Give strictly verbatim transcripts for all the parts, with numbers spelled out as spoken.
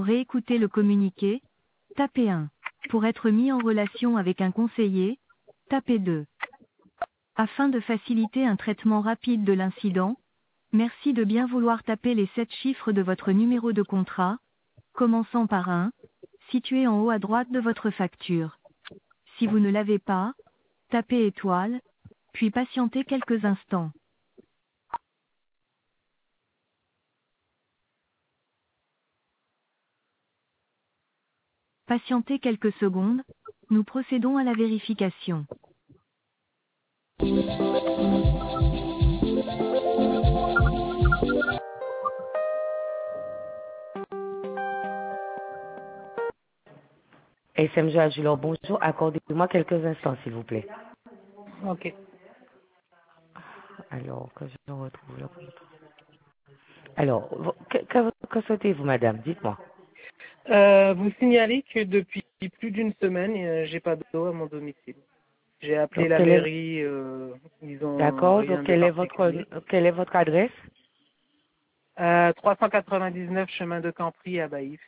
réécouter le communiqué, tapez un. Pour être mis en relation avec un conseiller, tapez deux. Afin de faciliter un traitement rapide de l'incident, merci de bien vouloir taper les sept chiffres de votre numéro de contrat, commençant par un, situé en haut à droite de votre facture. Si vous ne l'avez pas, tapez étoile, puis patientez quelques instants. Patientez quelques secondes, nous procédons à la vérification. S M G Agilor, bonjour. Accordez-moi quelques instants, s'il vous plaît. Ok. Alors, que je retrouve là. Alors, vo- que, que, que souhaitez-vous, madame? Dites-moi. Euh, vous signalez que depuis plus d'une semaine, euh, j'ai pas d'eau à mon domicile. J'ai appelé Donc, la quelle est, mairie, euh, ils ont d'accord, donc, rien de quelle est votre, particulier. quelle est votre adresse? Euh, trois cent quatre-vingt-dix-neuf chemin de Campry à Baïf.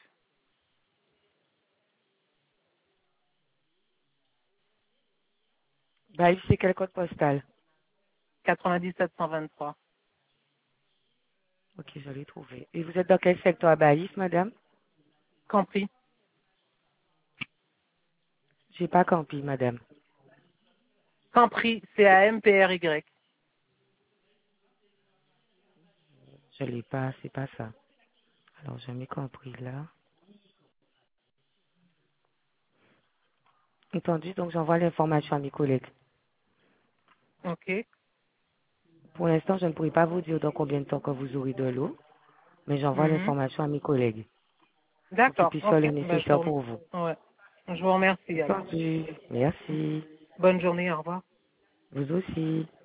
Bah, ici, quel code postal? quatre-vingt-dix-sept cent vingt-trois. Ok, je l'ai trouvé. Et vous êtes dans quel secteur à Baïs, madame? Campry. J'ai pas compris, madame. Campry, C A M P R Y. Je l'ai pas, c'est pas ça. Alors, je m'ai compris là. Entendu, donc j'envoie l'information à mes collègues. Ok. Pour l'instant, je ne pourrai pas vous dire dans combien de temps que vous aurez de l'eau, mais j'envoie Mhm. l'information à mes collègues pour qu'ils D'accord. puissent faire le Ok. Ben, je nécessaire vous, pour vous. rem- ouais. Je vous remercie alors. Entendu. Merci. Bonne journée. Au revoir. Vous aussi.